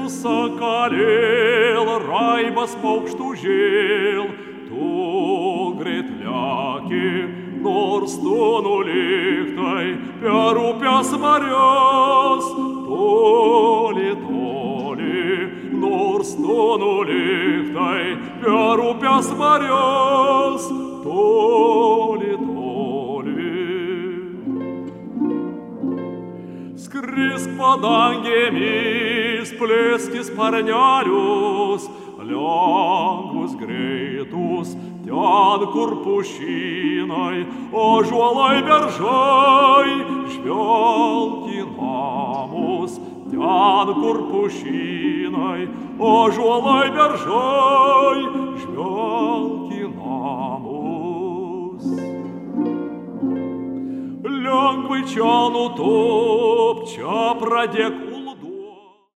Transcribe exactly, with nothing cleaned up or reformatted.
susakalėl, raibas paukštų žėl, tu greit leki, nors tu nuliktai per upės marias, toli, toli, nors tu nuliktai per upės marias, toli, toli. Skrisk padangėmis, plėskis sparnelius, lengvus greitus, ten, kur pušynai, ąžuolai beržai, žvelk į namus, ten, kur pušynai, ąžuolai beržai, žvelk į namus. Lengvai čia nutop, čia pradėk